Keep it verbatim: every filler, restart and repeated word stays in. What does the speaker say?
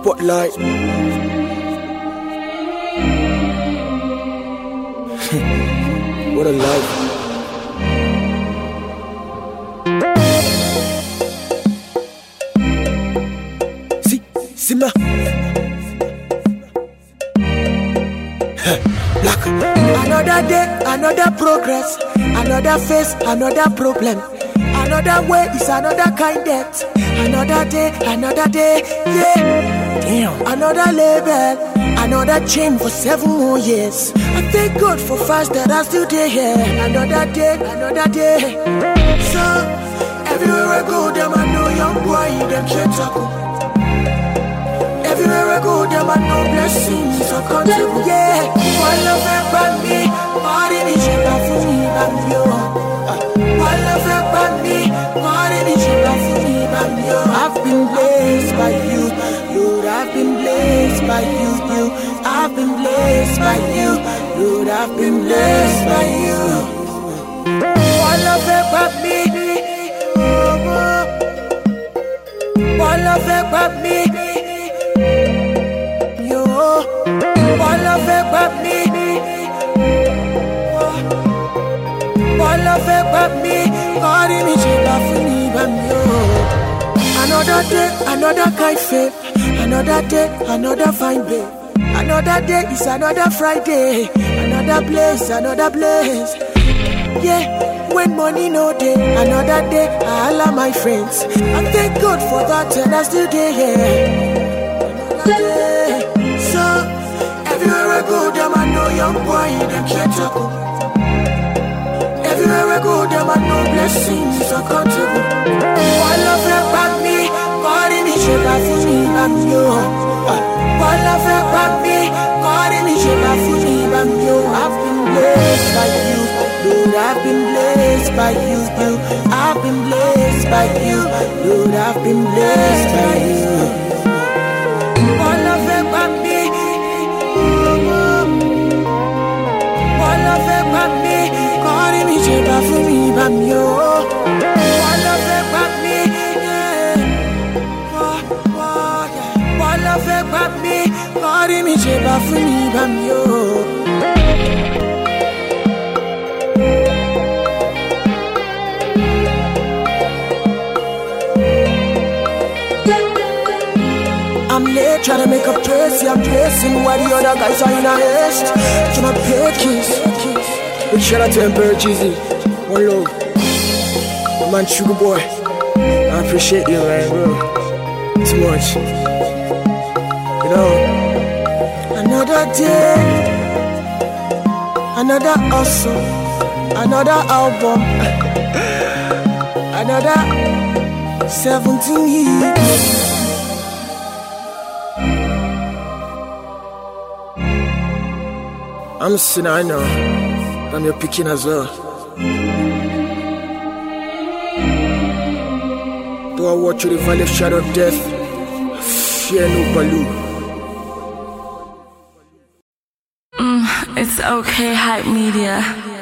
Spotlight. What a life. See, see ma. Black. Another day, another progress. Another face, another problem. Another way is another kind death. Another day, another day, yeah. Damn. Another label, another chain for seven more years. I thank God for fast that I still there here. Another day, another day. So, everywhere I go, them I know young boy, them can't talk. Everywhere I go, them I know blessings are comfortable, yeah. One love about me, body me, shake off for me, I'm you. One love about me, body me, shake off for me, I'm you. I've been blessed by you, Lord, I've been blessed by you, you. I've been blessed by you, Lord, I've been blessed by you. One love about me, one love about me. One love about me, one love about me. God in me, shape for me, but yo. Another day, another kind faith. Another day, another fine babe. Another day is another Friday. Another place, another place. Yeah, when money no day, another day. I allow my friends. I thank God for that, and I still there. Another day, so. Everywhere I go, them I know young boy, them can't talk. Everywhere I go, them I know blessings are comfortable. One love about me, God in me, shape for me, I'm you. One love about me, God in me, shape for me, I'm you. I've been blessed by you, Lord, I've been blessed by you, you. I've been blessed by you, Lord, I've been blessed by you. One love about me. One love about me, God in me, shape for me, bam yo. One love about me, yeah. One love about me, God in me, shape for me, bam yo. I'm late trying to make up Tracy, I'm dressing while the other guys are in a haste. To my pay kiss. Big shout out to Emperor Jeezy. One love. My man Sugar Boy. I appreciate you, man, bro. Too much. You know. Another day. Another hustle. Another album. Another seventeen years. I'm a sinner, I know. I'm your picking as well. Though I walk through the valley of shadow of death, fear no baloo. Mm, it's okay, Hype Media.